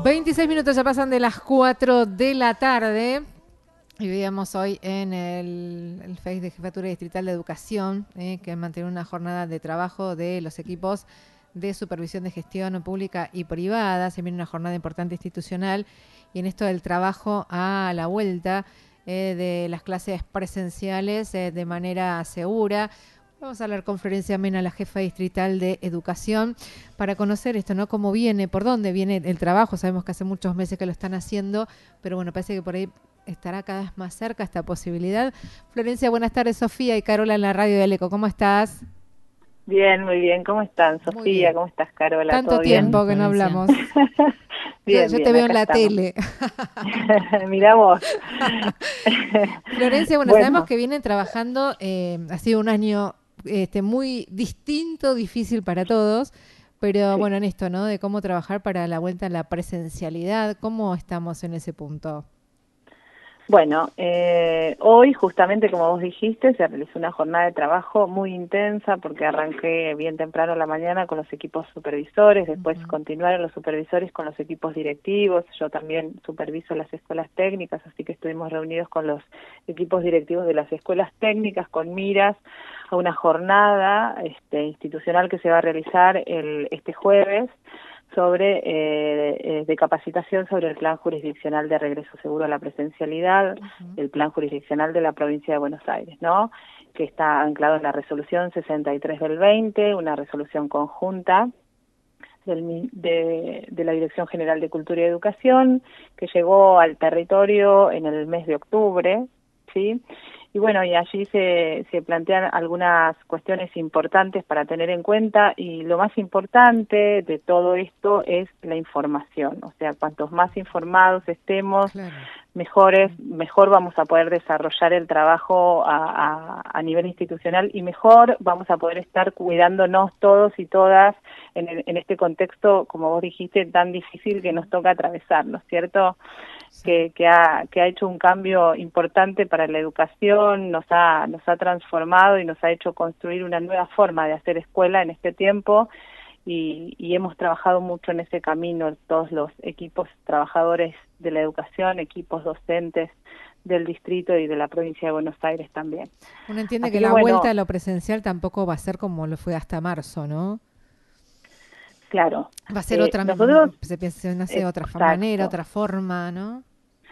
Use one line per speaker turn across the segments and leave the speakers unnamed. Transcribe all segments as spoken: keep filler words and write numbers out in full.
veintiséis minutos ya pasan de las cuatro de la tarde y veíamos hoy en el, el Face de Jefatura Distrital de Educación eh, que mantiene una jornada de trabajo de los equipos de supervisión de gestión pública y privada. Se viene una jornada importante institucional y en esto del trabajo a la vuelta eh, de las clases presenciales eh, de manera segura. Vamos a hablar con Florencia Mena, la jefa distrital de Educación, para conocer esto, ¿no? Cómo viene, por dónde viene el trabajo. Sabemos que hace muchos meses que lo están haciendo, pero bueno, parece que por ahí estará cada vez más cerca esta posibilidad. Florencia, buenas tardes. Sofía y Carola en la radio del Eco. ¿Cómo estás?
Bien, muy bien. ¿Cómo están, Sofía? Bien. ¿Cómo estás, Carola?
Tanto
¿Todo
tiempo
bien?
que no hablamos.
bien,
yo yo
bien,
te veo en la
estamos.
tele.
Mirá vos.
Florencia, bueno,
bueno,
sabemos que vienen trabajando, eh, ha sido un año este, muy distinto, difícil para todos, pero sí. Bueno, en esto, ¿no? De cómo trabajar para la vuelta a la presencialidad, ¿cómo estamos en ese punto?
Bueno, eh, hoy justamente como vos dijiste se realizó una jornada de trabajo muy intensa porque arranqué bien temprano a la mañana con los equipos supervisores, después uh-huh. continuaron los supervisores con los equipos directivos, yo también superviso las escuelas técnicas, así que estuvimos reunidos con los equipos directivos de las escuelas técnicas con miras a una jornada este, institucional que se va a realizar el, este jueves sobre eh, de capacitación sobre el plan jurisdiccional de regreso seguro a la presencialidad, uh-huh. el plan jurisdiccional de la provincia de Buenos Aires, ¿no? Que está anclado en la resolución sesenta y tres del veinte, una resolución conjunta del, de, de la Dirección General de Cultura y Educación, que llegó al territorio en el mes de octubre, ¿sí? Y bueno, y allí se, se plantean algunas cuestiones importantes para tener en cuenta y lo más importante de todo esto es la información. O sea, cuantos más informados estemos, claro. mejores, mejor vamos a poder desarrollar el trabajo a, a, a nivel institucional y mejor vamos a poder estar cuidándonos todos y todas en, el, en este contexto, como vos dijiste, tan difícil que nos toca atravesar, ¿no es cierto? Sí. Que, que, ha, que ha hecho un cambio importante para la educación, nos ha, nos ha transformado y nos ha hecho construir una nueva forma de hacer escuela en este tiempo y, y hemos trabajado mucho en ese camino, todos los equipos trabajadores de la educación, equipos docentes del distrito y de la provincia de Buenos Aires también.
Uno entiende Así que, que la bueno, vuelta a lo presencial tampoco va a ser como lo fue hasta marzo, ¿no?
Claro.
Va a ser
eh,
otra,
nosotros,
se piensa, no sé, otra
exacto.
manera, otra forma, ¿no?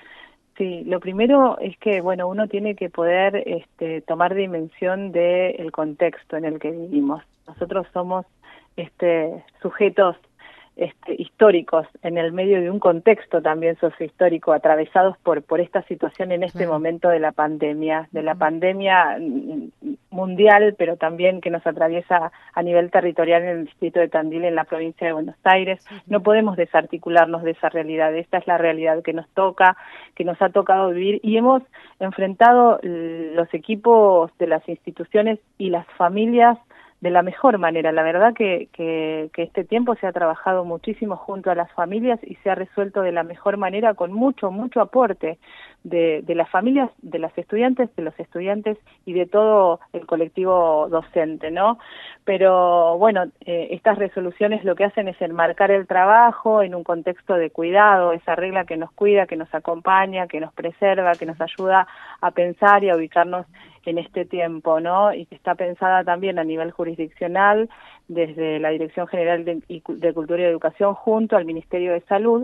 Sí, lo primero es que, bueno, uno tiene que poder este, tomar dimensión del contexto en el que vivimos. Nosotros somos este, sujetos este, históricos en el medio de un contexto también sociohistórico, atravesados por, por esta situación en este claro. momento de la pandemia, de la uh-huh. pandemia mundial, pero también que nos atraviesa a nivel territorial en el distrito de Tandil, en la provincia de Buenos Aires. Uh-huh. No podemos desarticularnos de esa realidad. Esta es la realidad que nos toca, que nos ha tocado vivir y hemos enfrentado los equipos de las instituciones y las familias de la mejor manera. La verdad que, que, que este tiempo se ha trabajado muchísimo junto a las familias y se ha resuelto de la mejor manera con mucho, mucho aporte de, de las familias, de las estudiantes, de los estudiantes y de todo el colectivo docente, ¿no? Pero bueno, eh, estas resoluciones lo que hacen es enmarcar el trabajo en un contexto de cuidado, esa regla que nos cuida, que nos acompaña, que nos preserva, que nos ayuda a pensar y a ubicarnos en este tiempo, ¿no? Y que está pensada también a nivel jurisdiccional desde la Dirección General de, de Cultura y Educación junto al Ministerio de Salud,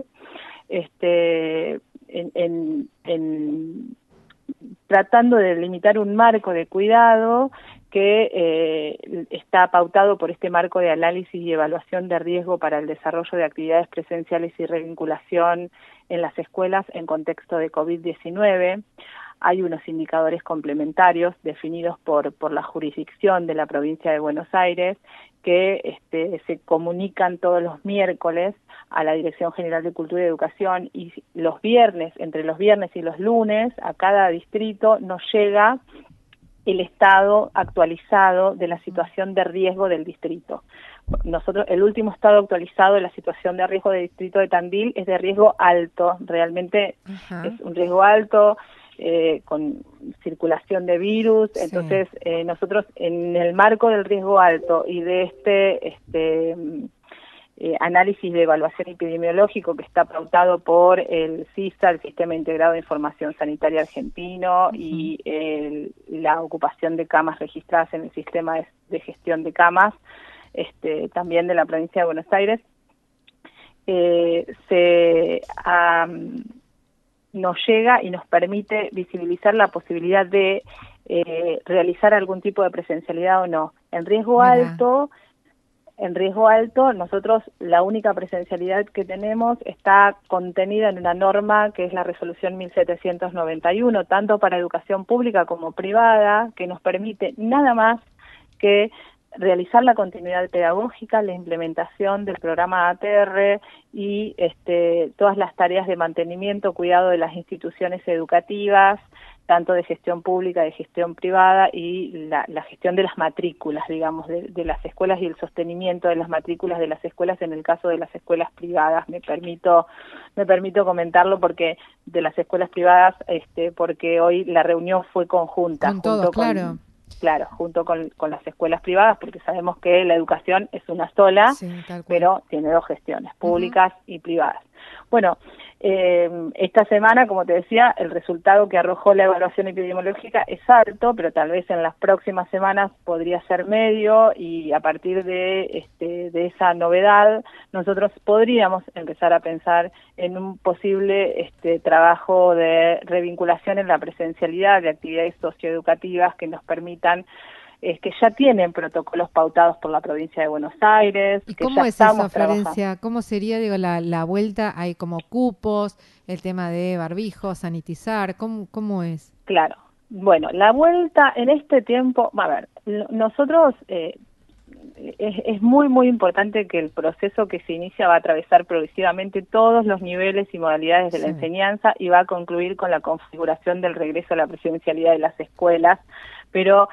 este, en, en, en tratando de delimitar un marco de cuidado que eh, está pautado por este marco de análisis y evaluación de riesgo para el desarrollo de actividades presenciales y revinculación en las escuelas en contexto de COVID diecinueve. Hay unos indicadores complementarios definidos por, por la jurisdicción de la provincia de Buenos Aires que este, se comunican todos los miércoles a la Dirección General de Cultura y Educación y los viernes, entre los viernes y los lunes, a cada distrito nos llega el estado actualizado de la situación de riesgo del distrito. Nosotros, el último estado actualizado de la situación de riesgo del distrito de Tandil es de riesgo alto, realmente uh-huh. es un riesgo alto, Eh, con circulación de virus, sí. Entonces eh, nosotros en el marco del riesgo alto y de este este eh, análisis de evaluación epidemiológico que está pautado por el SISA, el Sistema Integrado de Información Sanitaria Argentino, uh-huh. y el, la ocupación de camas registradas en el Sistema de, de Gestión de Camas, este, también de la provincia de Buenos Aires, eh, se um, nos llega y nos permite visibilizar la posibilidad de eh, realizar algún tipo de presencialidad o no. En riesgo Mira. alto... En riesgo alto, nosotros la única presencialidad que tenemos está contenida en una norma que es la resolución mil setecientos noventa y uno, tanto para educación pública como privada, que nos permite nada más que realizar la continuidad pedagógica, la implementación del programa A T R y este, todas las tareas de mantenimiento, cuidado de las instituciones educativas, tanto de gestión pública, de gestión privada y la, la gestión de las matrículas, digamos, de, de las escuelas y el sostenimiento de las matrículas de las escuelas en el caso de las escuelas privadas. Me permito, me permito comentarlo porque de las escuelas privadas, este, porque hoy la reunión fue conjunta.
Con todos, claro.
Claro, junto con, con las escuelas privadas, porque sabemos que la educación es una sola, sí, pero tiene dos gestiones, públicas uh-huh. y privadas. Bueno, eh, esta semana, como te decía, el resultado que arrojó la evaluación epidemiológica es alto, pero tal vez en las próximas semanas podría ser medio, y a partir de, este, de esa novedad nosotros podríamos empezar a pensar en un posible este, trabajo de revinculación en la presencialidad de actividades socioeducativas que nos permitan es que ya tienen protocolos pautados por la provincia de Buenos Aires.
¿Y
que
cómo
ya
es eso, Florencia? ¿Cómo sería, digo, la, la vuelta? ¿Hay como cupos, el tema de barbijo, sanitizar? ¿Cómo, cómo es?
Claro. Bueno, la vuelta en este tiempo, a ver, nosotros, eh, es, es muy, muy importante que el proceso que se inicia va a atravesar progresivamente todos los niveles y modalidades de sí. la enseñanza y va a concluir con la configuración del regreso a la presencialidad de las escuelas, pero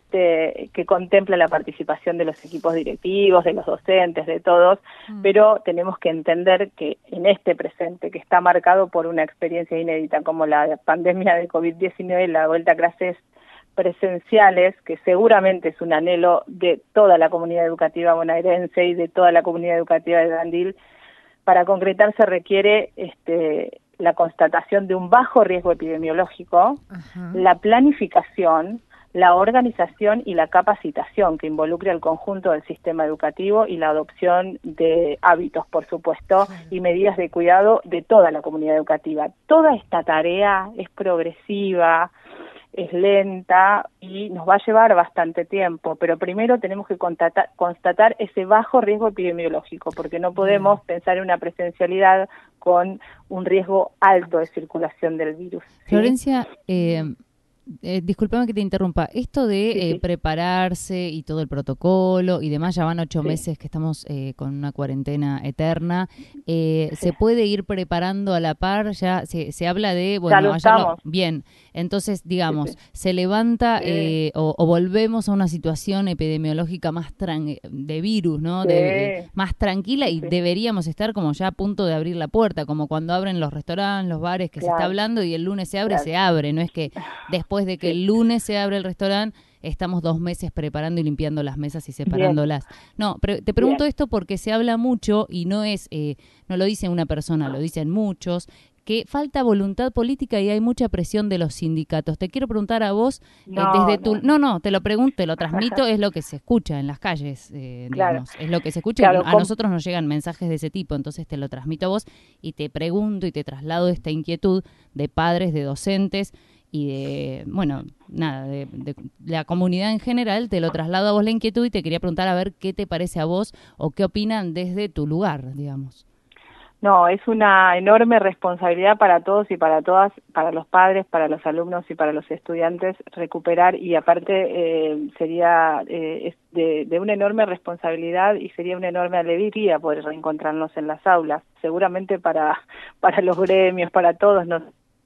este que contempla la participación de los equipos directivos, de los docentes, de todos, mm. pero tenemos que entender que en este presente, que está marcado por una experiencia inédita como la pandemia de COVID diecinueve, la vuelta a clases presenciales, que seguramente es un anhelo de toda la comunidad educativa bonaerense y de toda la comunidad educativa de Tandil, para concretarse requiere este la constatación de un bajo riesgo epidemiológico, Ajá. la planificación, la organización y la capacitación que involucre al conjunto del sistema educativo y la adopción de hábitos, por supuesto, claro. y medidas de cuidado de toda la comunidad educativa. Toda esta tarea es progresiva, es lenta y nos va a llevar bastante tiempo, pero primero tenemos que constatar, constatar ese bajo riesgo epidemiológico, porque no podemos mm. pensar en una presencialidad con un riesgo alto de circulación del virus. ¿Sí?
Florencia, eh, Eh, discúlpame que te interrumpa. Esto de sí, sí. Eh, prepararse y todo el protocolo y demás, ya van ocho sí. meses que estamos eh, con una cuarentena eterna. Eh, sí. ¿Se puede ir preparando a la par? Ya se, se habla de, bueno,
ya lo
lo, bien. Entonces, digamos, sí, sí. se levanta sí. eh, o, o volvemos a una situación epidemiológica más tran- de virus, ¿no?
Sí.
De, de, más tranquila sí, y
sí.
deberíamos estar como ya a punto de abrir la puerta, como cuando abren los restaurantes, los bares, que claro. se está hablando y el lunes se abre, claro. se abre. No es que después de que sí. el lunes se abre el restaurante, estamos dos meses preparando y limpiando las mesas y separándolas. Bien. No, pero te pregunto Bien. esto porque se habla mucho y no es, eh, no lo dice una persona, lo dicen muchos, que falta voluntad política y hay mucha presión de los sindicatos. Te quiero preguntar a vos, no, eh, desde no. tu... No, no, te lo pregunto, te lo transmito, es lo que se escucha en las calles, eh,
claro.
digamos, es lo que se escucha. Claro, y a con... nosotros nos llegan mensajes de ese tipo, entonces te lo transmito a vos y te pregunto y te traslado esta inquietud de padres, de docentes y de, bueno, nada, de, de, de la comunidad en general. Te lo traslado a vos la inquietud y te quería preguntar a ver qué te parece a vos o qué opinan desde tu lugar, digamos.
No, es una enorme responsabilidad para todos y para todas, para los padres, para los alumnos y para los estudiantes, recuperar, y aparte eh, sería eh, es de, de una enorme responsabilidad y sería una enorme alegría poder reencontrarnos en las aulas. Seguramente para, para los gremios, para todos nos...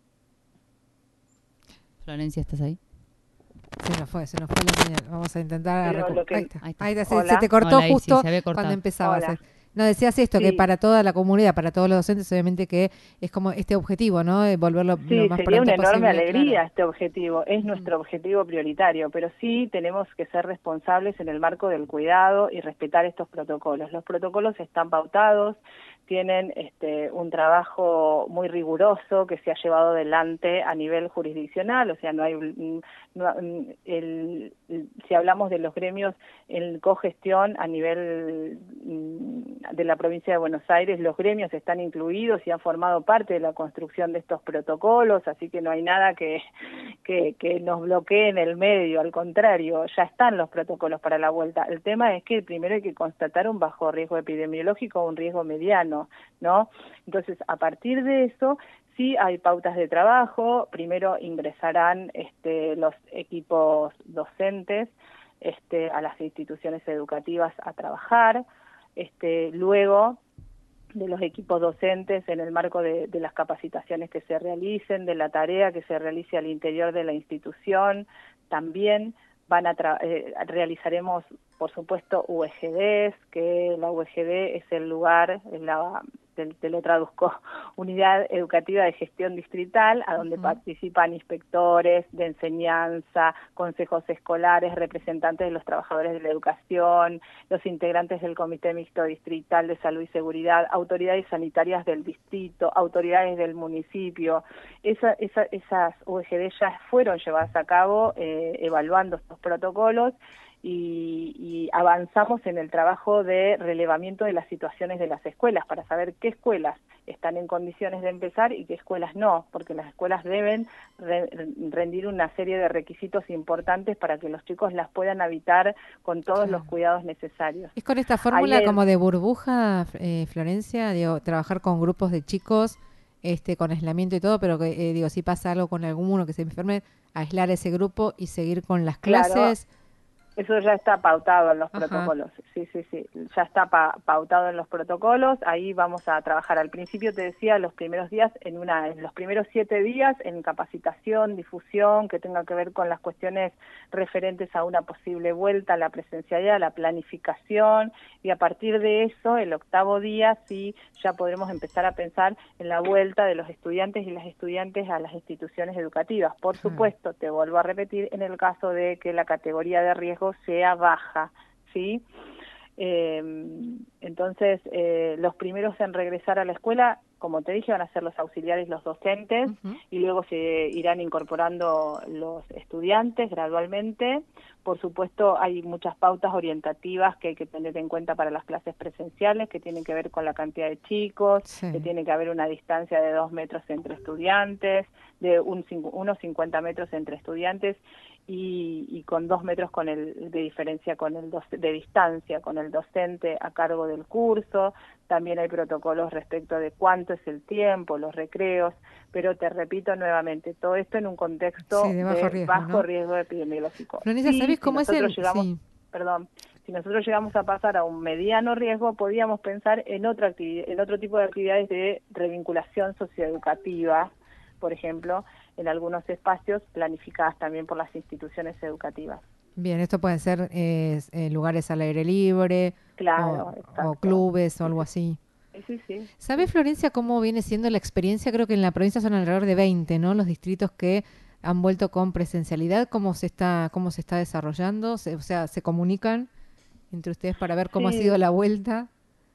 Florencia, ¿estás ahí?
Se nos fue, se nos fue la señal. Vamos a intentar... Recu-
que...
Ahí está, ahí está. Se, se te cortó Hola, justo sí, cuando empezabas. No, decías esto,
Sí.
que para toda la comunidad, para todos los docentes, obviamente que es como este objetivo, ¿no? De volverlo
Sí,
lo más
sería
pronto
una enorme
posible,
alegría
claro.
este objetivo, es
Ujú.
nuestro objetivo prioritario, pero sí tenemos que ser responsables en el marco del cuidado y respetar estos protocolos. Los protocolos están pautados, tienen este, un trabajo muy riguroso que se ha llevado adelante a nivel jurisdiccional, o sea, no hay, no, el, el, si hablamos de los gremios en cogestión a nivel de la provincia de Buenos Aires, los gremios están incluidos y han formado parte de la construcción de estos protocolos, así que no hay nada que, que, que nos bloquee en el medio, al contrario, ya están los protocolos para la vuelta. El tema es que primero hay que constatar un bajo riesgo epidemiológico o un riesgo mediano, ¿no? Entonces, a partir de eso, sí hay pautas de trabajo, primero ingresarán este, los equipos docentes este, a las instituciones educativas a trabajar, este, luego de los equipos docentes en el marco de, de las capacitaciones que se realicen, de la tarea que se realice al interior de la institución, también van a tra eh, realizaremos, por supuesto, U E G Ds, que la U E G D es el lugar, la, te, te lo traduzco, Unidad Educativa de Gestión Distrital, a donde uh-huh. participan inspectores de enseñanza, consejos escolares, representantes de los trabajadores de la educación, los integrantes del Comité Mixto Distrital de Salud y Seguridad, autoridades sanitarias del distrito, autoridades del municipio. Esa, esa, esas U E G D ya fueron llevadas a cabo eh, evaluando estos protocolos y, y avanzamos en el trabajo de relevamiento de las situaciones de las escuelas para saber qué escuelas están en condiciones de empezar y qué escuelas no, porque las escuelas deben re rendir una serie de requisitos importantes para que los chicos las puedan habitar con todos claro. los cuidados necesarios.
¿Es con esta fórmula Ahí como de burbuja, eh, Florencia? Digo, trabajar con grupos de chicos este con aislamiento y todo, pero que eh, digo, si pasa algo con alguno que se enferme, aislar ese grupo y seguir con las clases.
Claro. Eso ya está pautado en los
Ajá.
protocolos, sí, sí, sí, ya está pa pautado en los protocolos, ahí vamos a trabajar. Al principio te decía, los primeros días, en una, en los primeros siete días, en capacitación, difusión, que tenga que ver con las cuestiones referentes a una posible vuelta a la presencialidad, a la planificación, y a partir de eso, el octavo día, sí, ya podremos empezar a pensar en la vuelta de los estudiantes y las estudiantes a las instituciones educativas. Por supuesto, te vuelvo a repetir, en el caso de que la categoría de riesgo sea baja, ¿sí? Eh, entonces, eh, los primeros en regresar a la escuela, como te dije, van a ser los auxiliares, los docentes, uh-huh. y luego se irán incorporando los estudiantes gradualmente. Por supuesto, hay muchas pautas orientativas que hay que tener en cuenta para las clases presenciales, que tienen que ver con la cantidad de chicos, sí. que tiene que haber una distancia de dos metros entre estudiantes, de un, unos cincuenta metros entre estudiantes, y, y con dos metros con el, de diferencia con el doc, de distancia con el docente a cargo del curso. También hay protocolos respecto de cuánto es el tiempo, los recreos, pero te repito nuevamente, todo esto en un contexto
sí, de bajo,
de
riesgo,
bajo
¿no?
riesgo epidemiológico.
Florencia,
sí,
¿sabés
si
cómo es el...?
Llegamos,
sí.
Perdón, si nosotros llegamos a pasar a un mediano riesgo, podíamos pensar en, otra actividad, en otro tipo de actividades de revinculación socioeducativa, por ejemplo, en algunos espacios planificadas también por las instituciones educativas.
Bien, esto pueden ser eh, eh, lugares al aire libre,
claro,
o, o clubes o algo así.
Sí, sí.
¿Sabe, Florencia, cómo viene siendo la experiencia? Creo que en la provincia son alrededor de veinte, ¿no? Los distritos que han vuelto con presencialidad. ¿Cómo se está, cómo se está desarrollando? Se, o sea, ¿se comunican entre ustedes para ver cómo sí. ha sido la vuelta?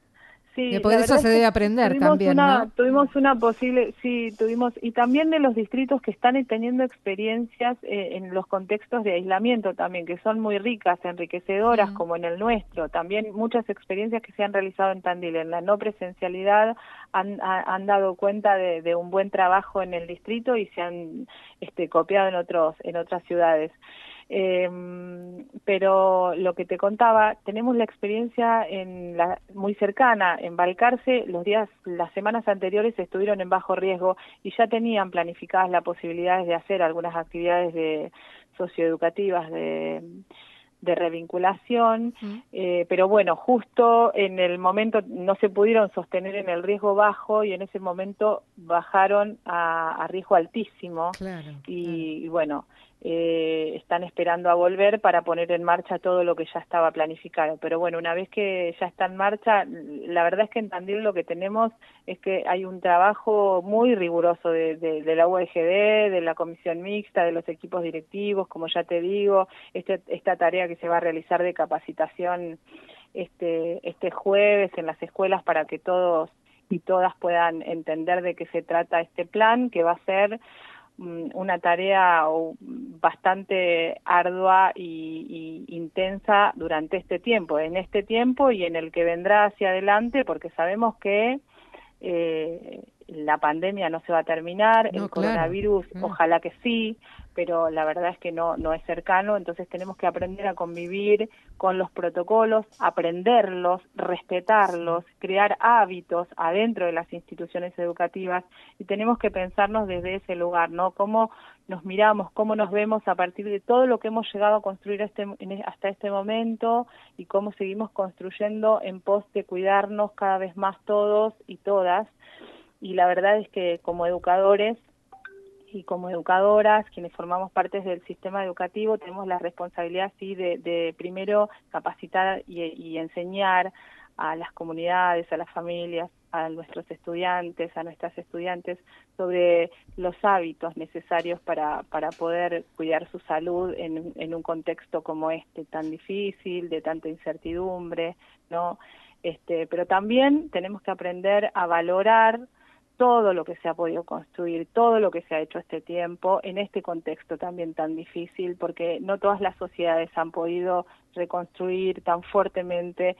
Sí,
Después de eso se debe aprender
tuvimos
también,
una,
¿no?
Tuvimos una posible, sí, tuvimos, y también de los distritos que están teniendo experiencias eh, en los contextos de aislamiento también, que son muy ricas, enriquecedoras, mm. como en el nuestro. También muchas experiencias que se han realizado en Tandil, en la no presencialidad, han, han dado cuenta de, de un buen trabajo en el distrito y se han este, copiado en otros, en otras ciudades. Eh, pero lo que te contaba, tenemos la experiencia en la, muy cercana, en Balcarce, los días, las semanas anteriores estuvieron en bajo riesgo y ya tenían planificadas las posibilidades de hacer algunas actividades de socioeducativas de, de revinculación, uh-huh. eh, pero bueno, justo en el momento no se pudieron sostener en el riesgo bajo y en ese momento bajaron a, a riesgo altísimo,
claro,
y,
claro.
y bueno, eh, están esperando a volver para poner en marcha todo lo que ya estaba planificado. Pero bueno, una vez que ya está en marcha, la verdad es que en Tandil lo que tenemos es que hay un trabajo muy riguroso de, de, de la U E G D, de la comisión mixta, de los equipos directivos, como ya te digo, este, esta tarea que se va a realizar de capacitación este, este jueves en las escuelas para que todos y todas puedan entender de qué se trata este plan, que va a ser una tarea bastante ardua y, y intensa durante este tiempo, en este tiempo y en el que vendrá hacia adelante, porque sabemos que eh, la pandemia no se va a terminar,
no,
el
claro.
coronavirus
Mm.
ojalá que sí, pero la verdad es que no, no es cercano, entonces tenemos que aprender a convivir con los protocolos, aprenderlos, respetarlos, crear hábitos adentro de las instituciones educativas y tenemos que pensarnos desde ese lugar, ¿no? Cómo nos miramos, cómo nos vemos a partir de todo lo que hemos llegado a construir este, hasta este momento y cómo seguimos construyendo en pos de cuidarnos cada vez más todos y todas. Y la verdad es que como educadores y como educadoras, quienes formamos parte del sistema educativo, tenemos la responsabilidad, sí, de, de primero capacitar y, y enseñar a las comunidades, a las familias, a nuestros estudiantes, a nuestras estudiantes, sobre los hábitos necesarios para, para poder cuidar su salud en, en un contexto como este, tan difícil, de tanta incertidumbre, ¿no? Este, pero también tenemos que aprender a valorar todo lo que se ha podido construir, todo lo que se ha hecho este tiempo, en este contexto también tan difícil, porque no todas las sociedades han podido reconstruir tan fuertemente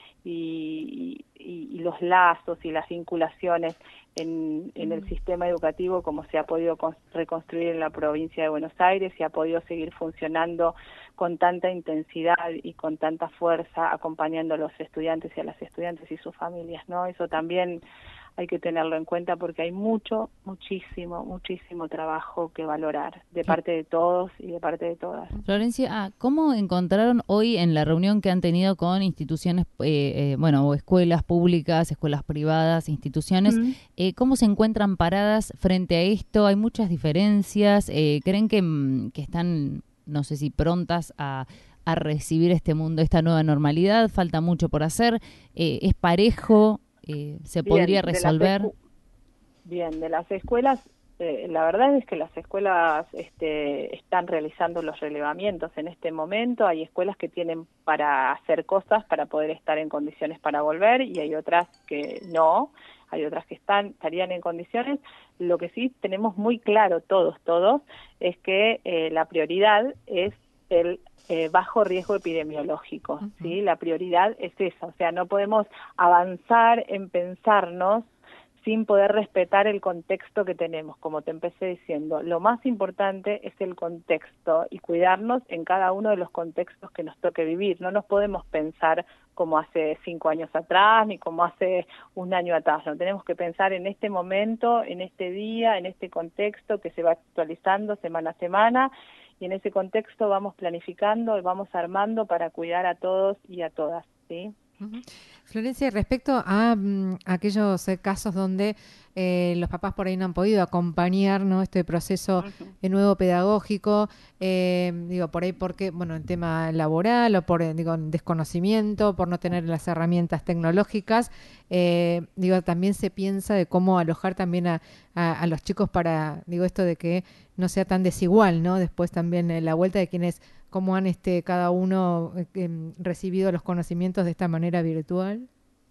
y, y, y los lazos y las vinculaciones en, en el sistema educativo como se ha podido reconstruir en la provincia de Buenos Aires y ha podido seguir funcionando con tanta intensidad y con tanta fuerza, acompañando a los estudiantes y a las estudiantes y sus familias, ¿no? Eso también hay que tenerlo en cuenta porque hay mucho, muchísimo, muchísimo trabajo que valorar de parte de todos y de parte de todas.
Florencia, ah, ¿cómo encontraron hoy en la reunión que han tenido con instituciones, eh, eh, bueno, o escuelas públicas, escuelas privadas, instituciones, mm. eh, cómo se encuentran paradas frente a esto? ¿Hay muchas diferencias? Eh, ¿Creen que, que están, no sé si prontas a, a recibir este mundo, esta nueva normalidad? ¿Falta mucho por hacer? Eh, ¿Es parejo? Eh, ¿Se
Bien,
podría resolver?
De Bien, de las escuelas, eh, la verdad es que las escuelas este, están realizando los relevamientos en este momento. Hay escuelas que tienen para hacer cosas para poder estar en condiciones para volver y hay otras que no, hay otras que están estarían en condiciones. Lo que sí tenemos muy claro todos, todos, es que eh, la prioridad es el Eh, bajo riesgo epidemiológico, uh-huh. ¿sí? La prioridad es esa, o sea, no podemos avanzar en pensarnos sin poder respetar el contexto que tenemos, como te empecé diciendo. Lo más importante es el contexto y cuidarnos en cada uno de los contextos que nos toque vivir. No nos podemos pensar como hace cinco años atrás, ni como hace un año atrás. No tenemos que pensar en este momento, en este día, en este contexto que se va actualizando semana a semana, y en ese contexto vamos planificando y vamos armando para cuidar a todos y a todas, ¿sí?
Uh-huh. Florencia, respecto a, um, aquellos eh, casos donde eh, los papás por ahí no han podido acompañar, ¿no?, este proceso uh-huh. eh, nuevo pedagógico, eh, digo, por ahí porque, bueno, en tema laboral o por, digo, desconocimiento, por no tener las herramientas tecnológicas, eh, digo, también se piensa de cómo alojar también a, a, a los chicos para, digo, esto de que no sea tan desigual, ¿no? Después también eh, la vuelta de quienes, cómo han este cada uno eh, recibido los conocimientos de esta manera virtual.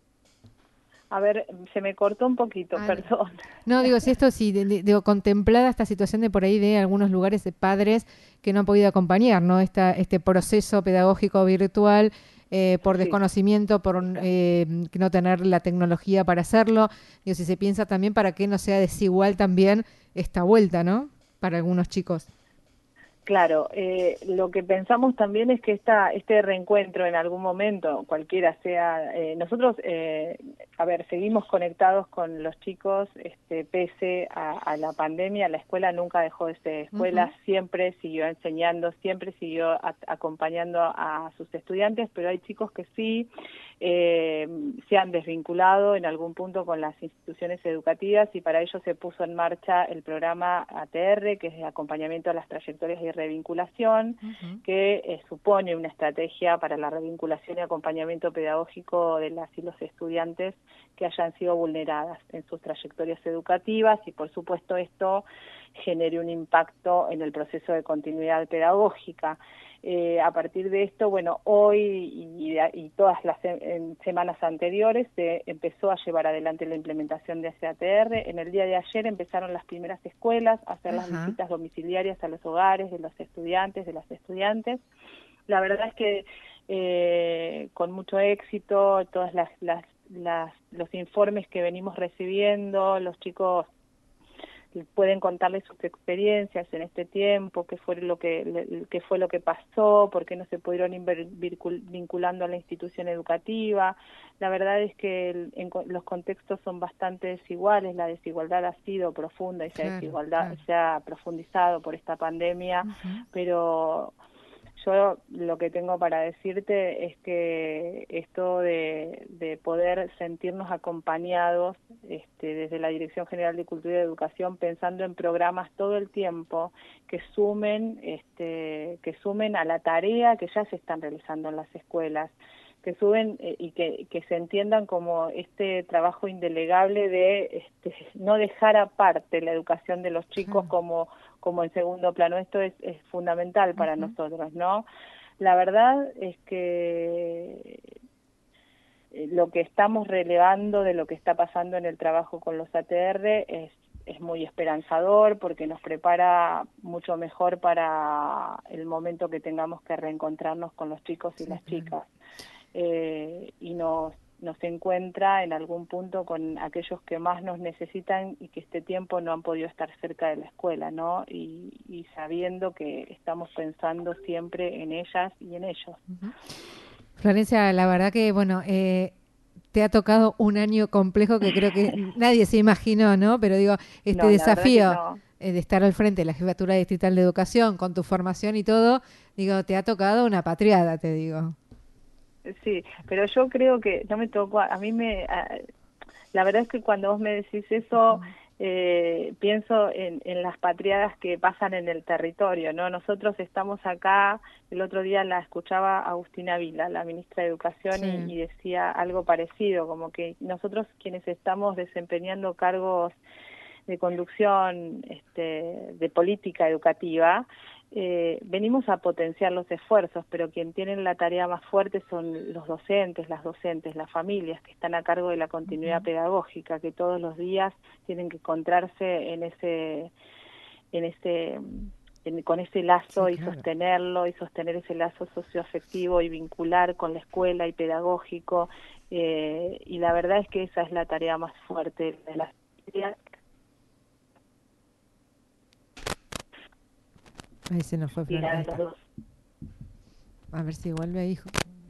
A ver, se me cortó un poquito, ah, perdón.
No, digo, si esto, sí, digo, contemplada esta situación de por ahí de algunos lugares de padres que no han podido acompañar, ¿no? Esta, este proceso pedagógico virtual eh, por sí. desconocimiento, por eh, no tener la tecnología para hacerlo. Digo, si se piensa también para que no sea desigual también esta vuelta, ¿no?, para algunos chicos.
Claro, eh, lo que pensamos también es que esta, este reencuentro en algún momento, cualquiera sea, eh, nosotros, eh, a ver, seguimos conectados con los chicos, este, pese a, a la pandemia. La escuela nunca dejó de ser escuela, uh-huh. siempre siguió enseñando, siempre siguió a, acompañando a sus estudiantes, pero hay chicos que sí, eh, se han desvinculado en algún punto con las instituciones educativas y para ello se puso en marcha el programa A T R, que es acompañamiento a las trayectorias de revinculación, uh-huh. que eh, supone una estrategia para la revinculación y acompañamiento pedagógico de las y los estudiantes que hayan sido vulneradas en sus trayectorias educativas y por supuesto esto genere un impacto en el proceso de continuidad pedagógica. Eh, a partir de esto, bueno, hoy y, y todas las se, semanas anteriores se empezó a llevar adelante la implementación de ese A T R. En el día de ayer empezaron las primeras escuelas a hacer las Ajá. visitas domiciliarias a los hogares de los estudiantes, de las estudiantes. La verdad es que eh, con mucho éxito, todas las, las, las los informes que venimos recibiendo, los chicos pueden contarles sus experiencias en este tiempo, qué fue lo que qué fue lo que pasó, por qué no se pudieron ir vinculando a la institución educativa. La verdad es que el, en, los contextos son bastante desiguales, la desigualdad ha sido profunda y se ha desigualdad claro. se ha profundizado por esta pandemia, uh-huh. pero yo lo que tengo para decirte es que esto de, de poder sentirnos acompañados este, desde la Dirección General de Cultura y Educación, pensando en programas todo el tiempo que sumen, este, que sumen a la tarea que ya se están realizando en las escuelas, que suben eh, y que, que se entiendan como este trabajo indelegable de este, no dejar aparte la educación de los chicos sí. como como en segundo plano. Esto es, es fundamental para uh-huh. nosotros, ¿no? La verdad es que lo que estamos relevando de lo que está pasando en el trabajo con los A T R es, es muy esperanzador porque nos prepara mucho mejor para el momento que tengamos que reencontrarnos con los chicos y sí, las claro. chicas. Eh, y nos nos encuentra en algún punto con aquellos que más nos necesitan y que este tiempo no han podido estar cerca de la escuela, ¿no? Y, y sabiendo que estamos pensando siempre en ellas y en ellos.
Uh-huh. Florencia, la verdad que, bueno, eh, te ha tocado un año complejo que creo que nadie se imaginó, ¿no? Pero digo, este no, desafío no. eh, de estar al frente de la Jefatura Distrital de Educación, con tu formación y todo, digo, te ha tocado una patriada, te digo.
Sí, pero yo creo que no me tocó, a mí me, a, la verdad es que cuando vos me decís eso, eh, pienso en, en las patriadas que pasan en el territorio, ¿no? Nosotros estamos acá, el otro día la escuchaba Agustina Vila, la ministra de Educación, sí. y, y decía algo parecido, como que nosotros quienes estamos desempeñando cargos de conducción este, de política educativa, Eh, venimos a potenciar los esfuerzos, pero quien tienen la tarea más fuerte son los docentes, las docentes, las familias que están a cargo de la continuidad uh-huh. pedagógica, que todos los días tienen que encontrarse en ese, en ese, en, con ese lazo sí, y claro. sostenerlo y sostener ese lazo socioafectivo y vincular con la escuela y pedagógico. Eh, y la verdad es que esa es la tarea más fuerte de las familias.
Ahí se nos fue Florencia. A ver si vuelve ahí.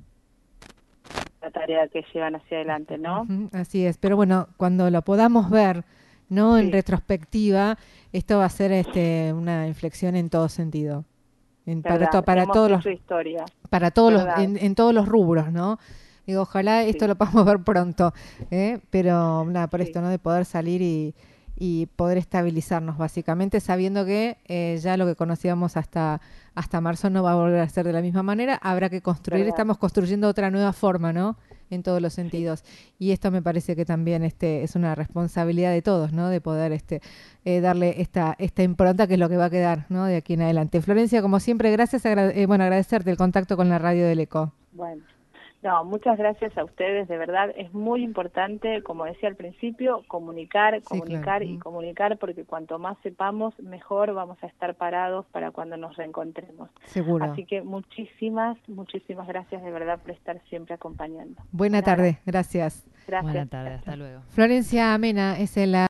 La tarea que llevan hacia adelante, ¿no?
Uh-huh, así es, pero bueno, cuando lo podamos ver, ¿no? Sí. En retrospectiva, esto va a ser este una inflexión en todo sentido. En, para to, para todos los
historia.
Para todos los en, en todos los rubros, ¿no? Digo, ojalá esto sí. lo podamos ver pronto, ¿eh? Pero nada, por sí. esto, ¿no? De poder salir y y poder estabilizarnos básicamente sabiendo que eh, ya lo que conocíamos hasta hasta marzo no va a volver a ser de la misma manera, habrá que construir, ¿verdad? Estamos construyendo otra nueva forma, ¿no? En todos los sentidos. Sí. Y esto me parece que también este es una responsabilidad de todos, ¿no? De poder este eh, darle esta esta impronta que es lo que va a quedar, ¿no? De aquí en adelante. Florencia, como siempre, gracias, agra- eh, bueno, agradecerte el contacto con la radio del ECO.
Bueno. No, muchas gracias a ustedes, de verdad, es muy importante, como decía al principio, comunicar, comunicar sí, claro. y comunicar, porque cuanto más sepamos, mejor vamos a estar parados para cuando nos reencontremos.
Seguro.
Así que muchísimas, muchísimas gracias de verdad por estar siempre acompañando.
Buena tarde, gracias.
Gracias.
Buena tarde, hasta luego.
Florencia Mena es el